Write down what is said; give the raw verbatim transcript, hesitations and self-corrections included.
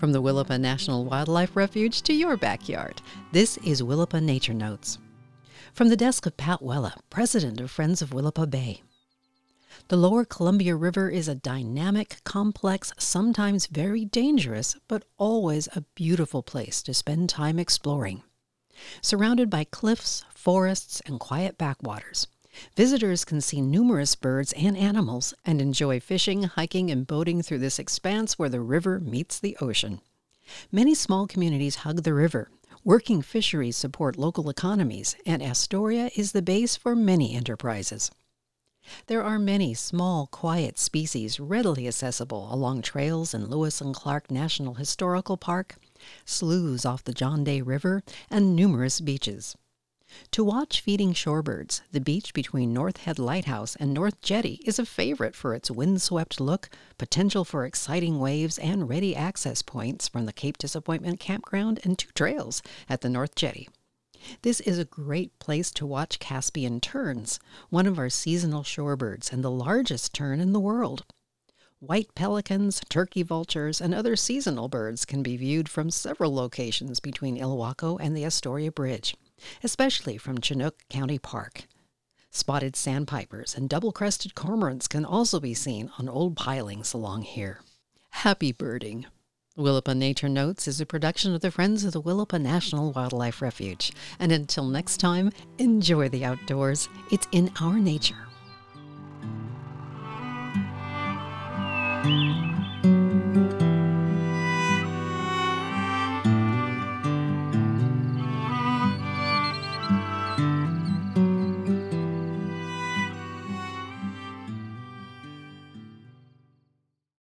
From the Willapa National Wildlife Refuge to your backyard, this is Willapa Nature Notes. From the desk of Pat Wella, president of Friends of Willapa Bay. The Lower Columbia River is a dynamic, complex, sometimes very dangerous, but always a beautiful place to spend time exploring. Surrounded by cliffs, forests, and quiet backwaters, visitors can see numerous birds and animals and enjoy fishing, hiking, and boating through this expanse where the river meets the ocean. Many small communities hug the river. Working fisheries support local economies, and Astoria is the base for many enterprises. There are many small, quiet species readily accessible along trails in Lewis and Clark National Historical Park, sloughs off the John Day River, and numerous beaches. To watch feeding shorebirds, the beach between North Head Lighthouse and North Jetty is a favorite for its windswept look, potential for exciting waves, and ready access points from the Cape Disappointment Campground and two trails at the North Jetty. This is a great place to watch Caspian terns, one of our seasonal shorebirds and the largest tern in the world. White pelicans, turkey vultures, and other seasonal birds can be viewed from several locations between Ilwaco and the Astoria Bridge, especially from Chinook County Park. Spotted sandpipers and double-crested cormorants can also be seen on old pilings along here. Happy birding! Willapa Nature Notes is a production of the Friends of the Willapa National Wildlife Refuge. And until next time, enjoy the outdoors. It's in our nature.